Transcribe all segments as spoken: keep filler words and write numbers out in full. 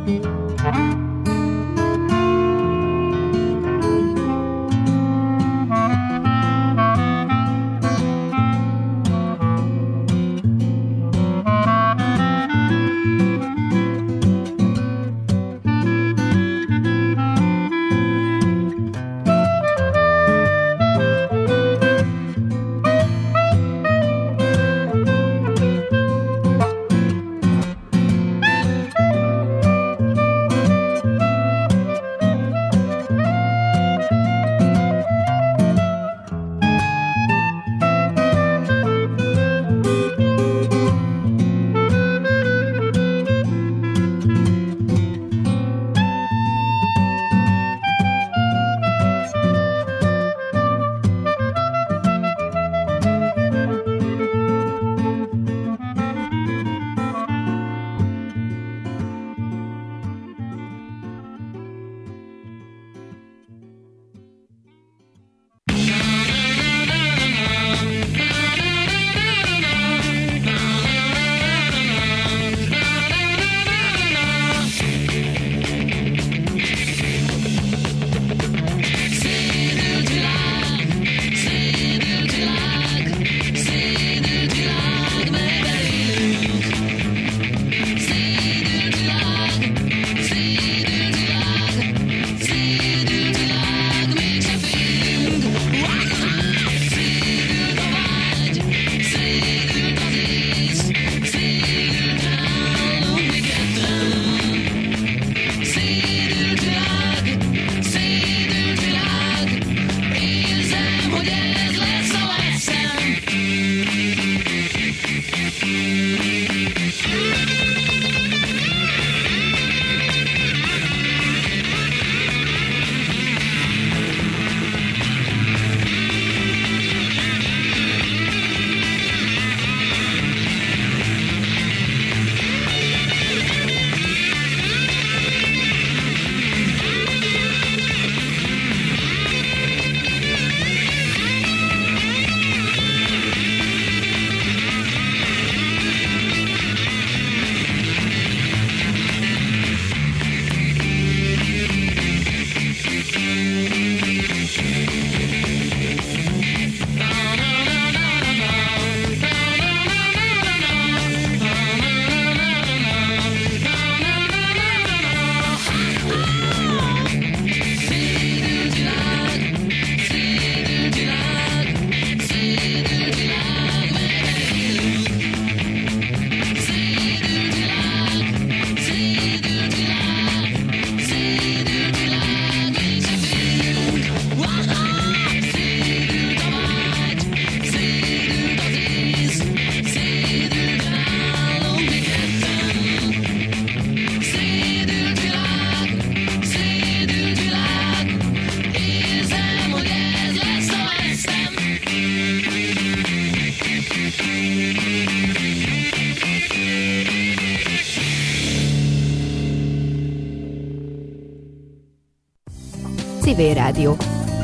Civil Rádió.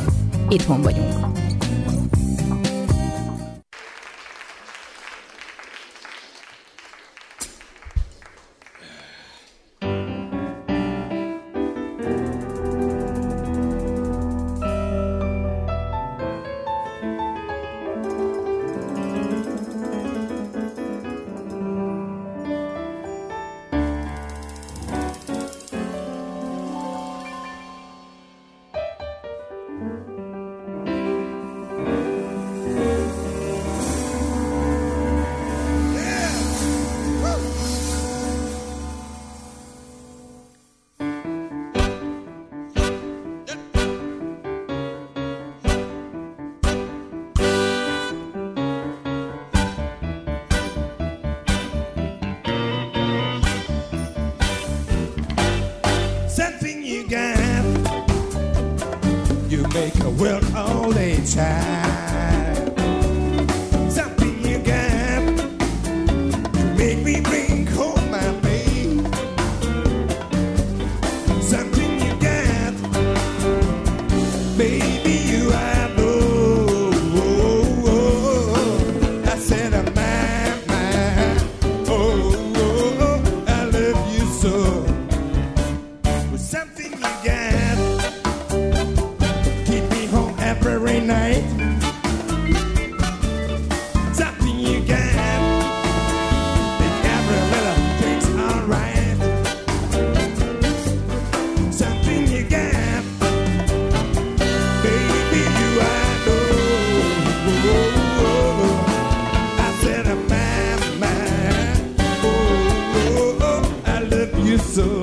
Itthon vagyunk.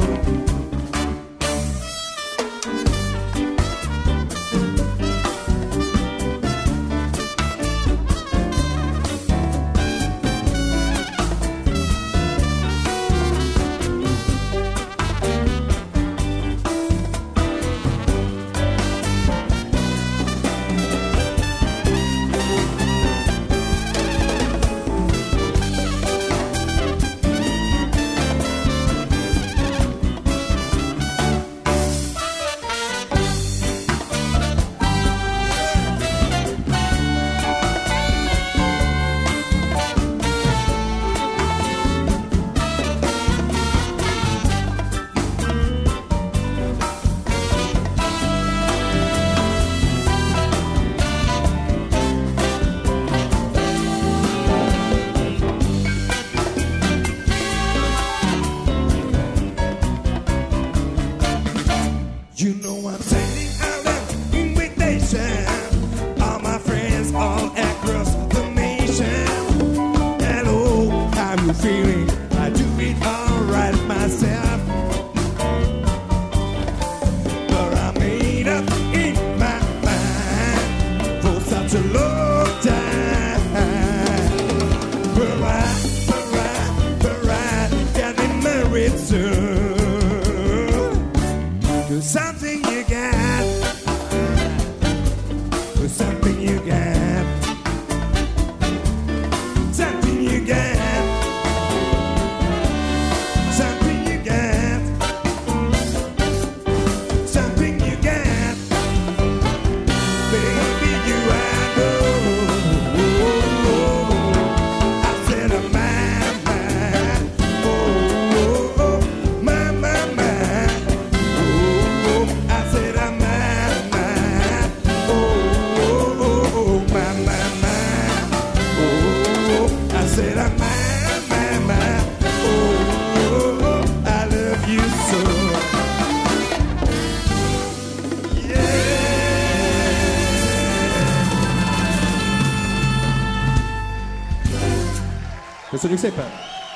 Köszönjük szépen!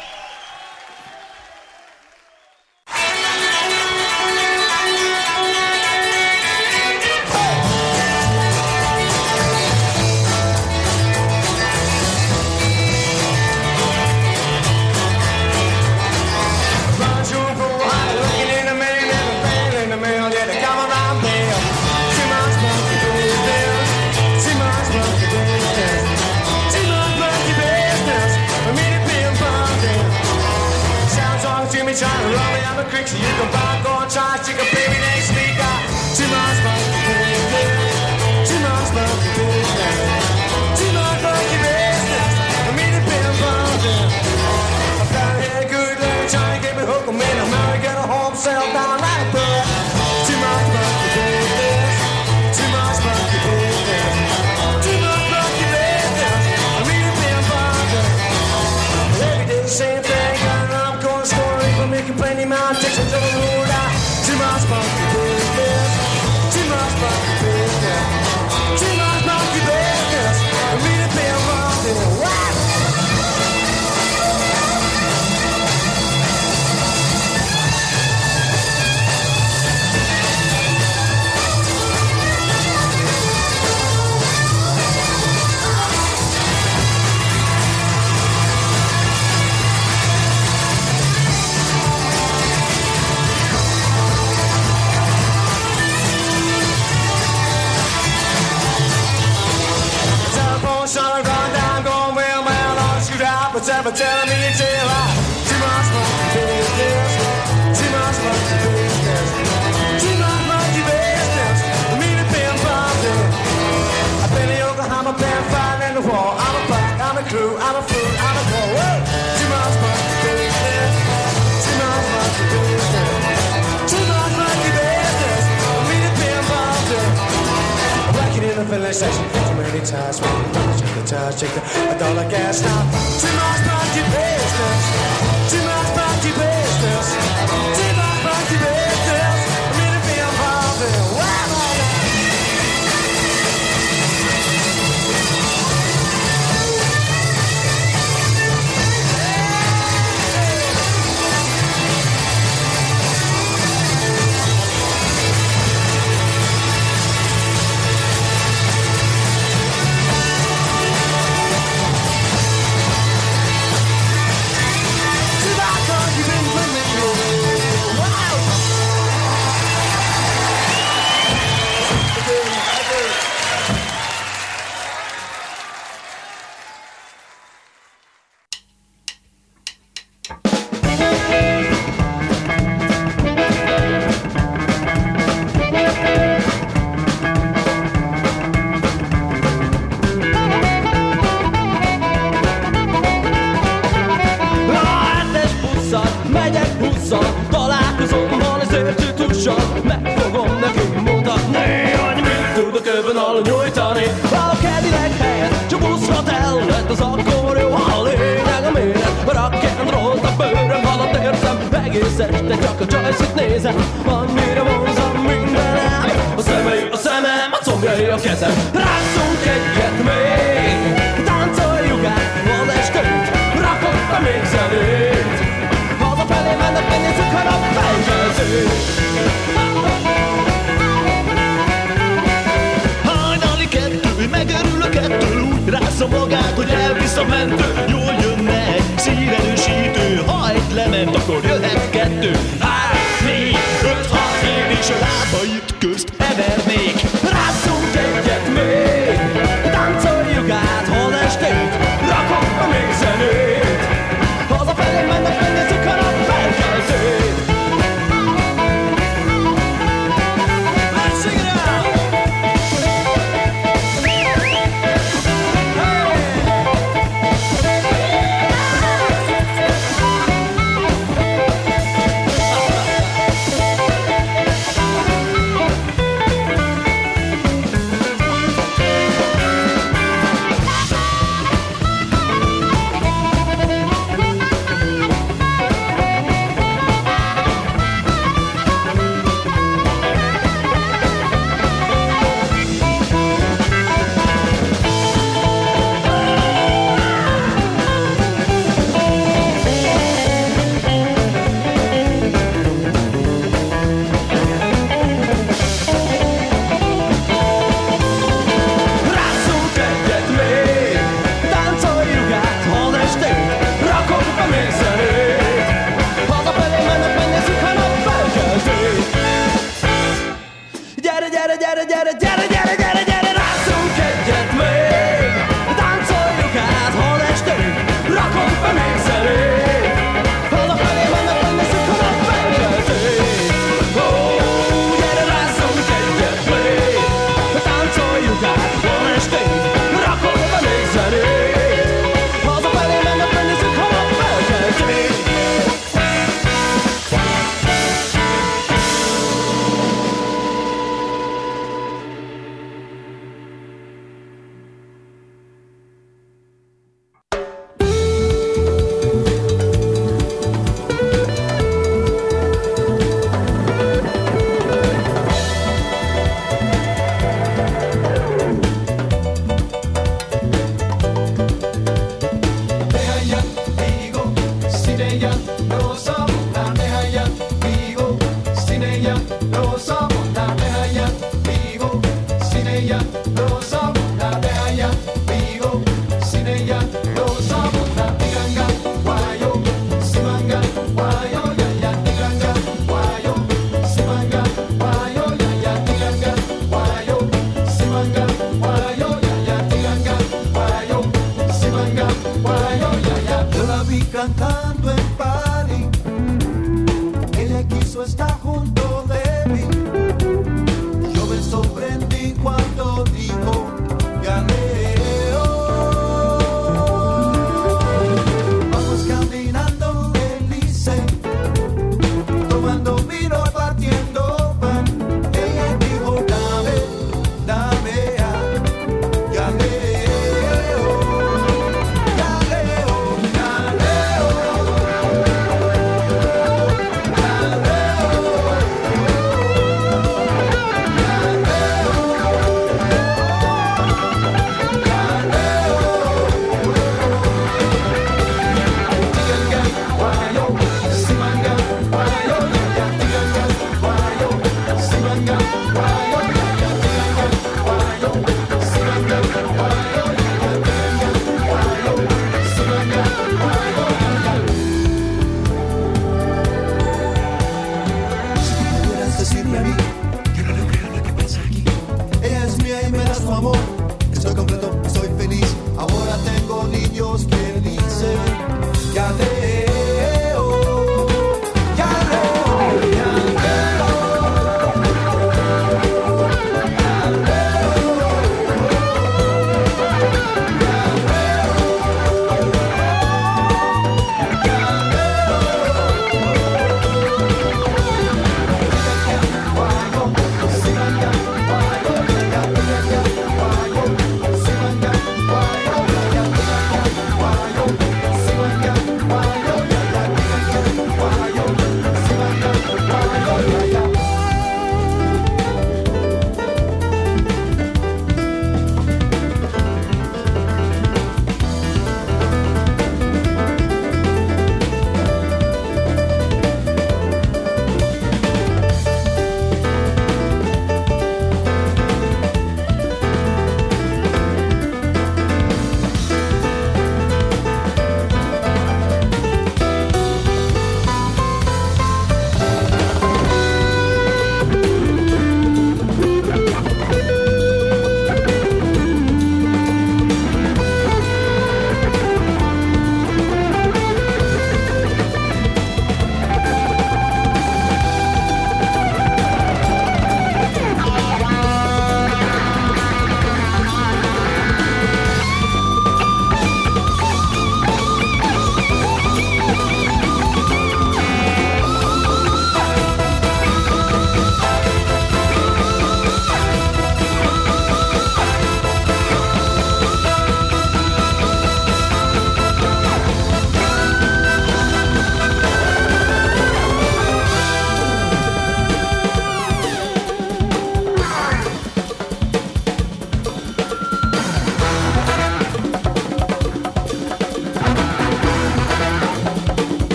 Ever telling me a tale, too much monkey business, too much monkey business, too much monkey business, for me to be involved in. I've been in Yokohama, been fighting in the war. I'm a black, I'm a crew, I'm a fool, I'm a pro. Whoa! Too much monkey business, too much monkey business, too much monkey business, for me to be involved in. I'm working in the filling station, too many times, check the tires, check the a dollar gas now. Too much monkey business, too much monkey business, too much monkey business. I mean to be involved in. Wow, azonban ezért titussal meg fogom nekünk mutatni, hogy mit tudok ebben alul nyújtani. A Cadillac helyett csak buszhotel lett, az akkor jó, a lényeg a méret. A rock'n'rollt a bőröm alatt érzem, egész este csak a csajszit nézem. Annyira vonzom mindenem, a szemei a szemem, a combjai a kezem. Rázzunk egyet még, táncoljuk át az estét, rakok be még zenét. Hazafelé mennek, megnézzük a napfelkeltét. Hajnali kettő, megörülök ettől, úgy rászom magát, hogy elvisz a mentő. Jól jönne egy szíverősítő, ha egy lement, akkor jöhet kettő. Három, négy, öt, hat, én és a lábait közt evernék. Rázzunk egyet még, táncoljuk át hol estét, rakok be még zenét. Hazafelé mennek, megnézzük a napfelkeltét. Let's sing it out! Cantando en París, ella quiso estar junto de mí. Yo me sorprendí cuando dijo Galileo. Vamos caminando felices, tomando vino, batiendo pan. Ella dijo dame, dame a Galileo, Galileo, Galileo.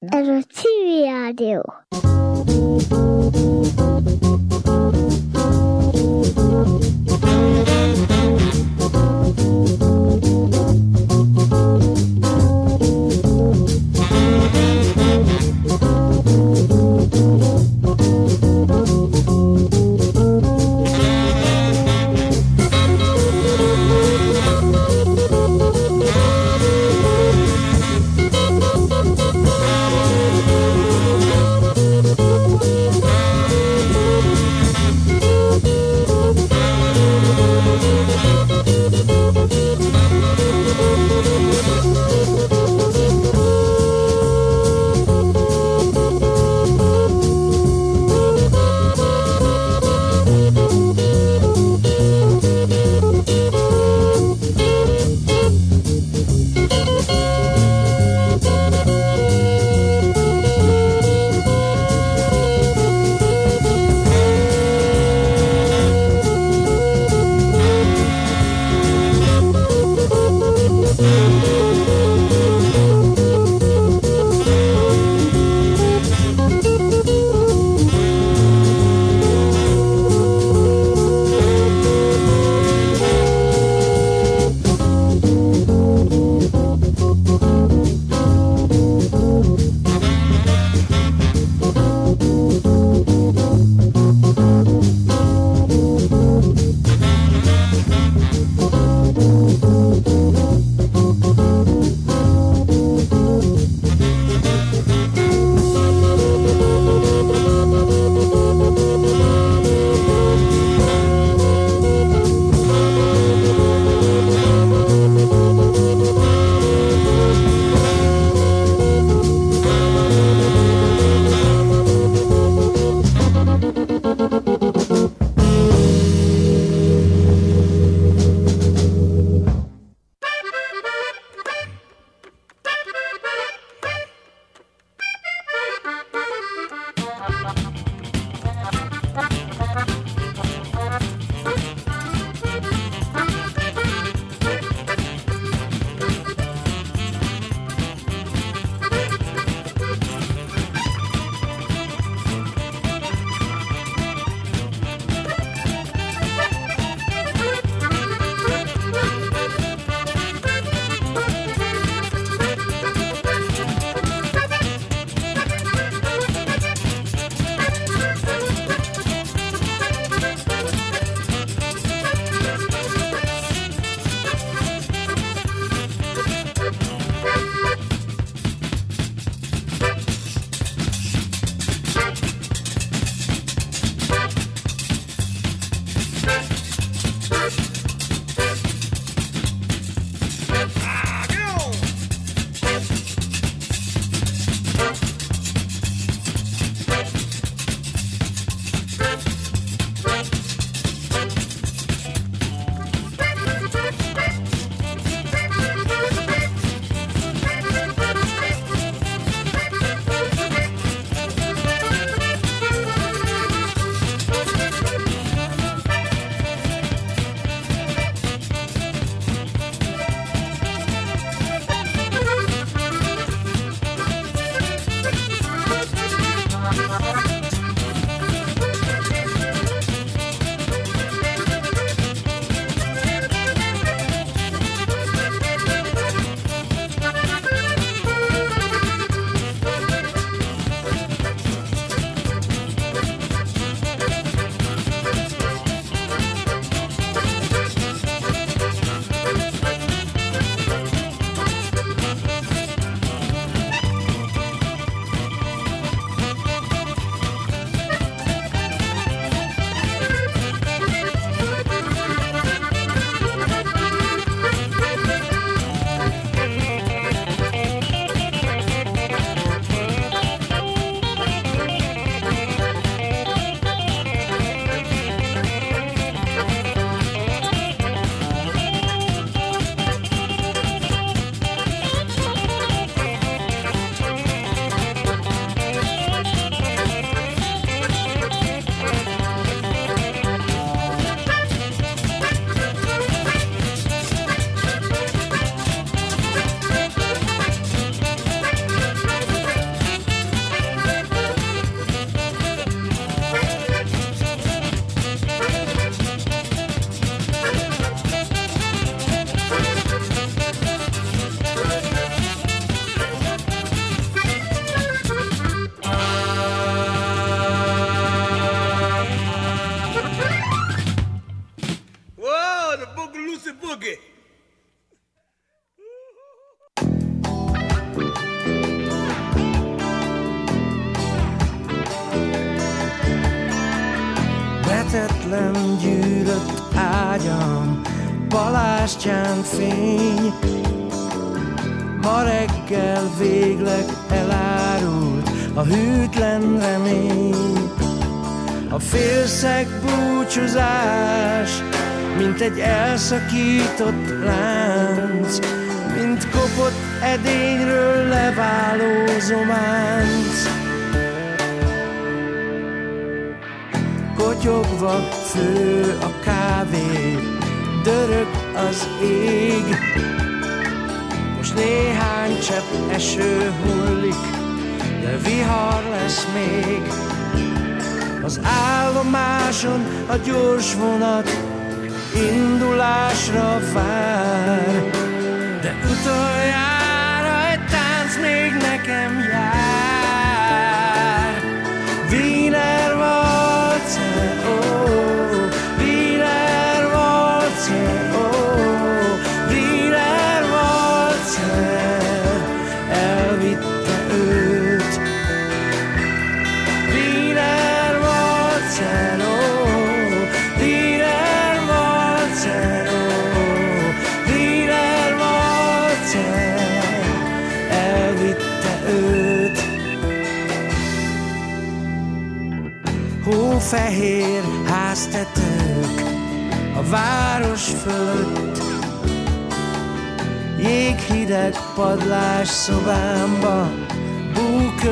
Ez a Civil Rádió. nem gyűlött ágyam, palástján fény. Ma reggel végleg elárult a hűtlen remény. A félszeg búcsúzás, mint egy elszakított lánc, mint kopott edényről leváló zománc. Kotyogva fő a kávé, dörög az ég. Most néhány csepp eső hullik, de vihar lesz még. Az állomáson a gyors vonat indulásra vár, de utoljára egy tánc még nekem jár. Wiener Walzer, oh, Wiener Walzer, oh, Wiener Walzer, elvitte őt. Wiener Walzer, oh, Wiener Walzer, oh, Wiener Walzer, elvitte őt. Hófehér háztetők a város fölött, jéghideg padlás szobámba, búkör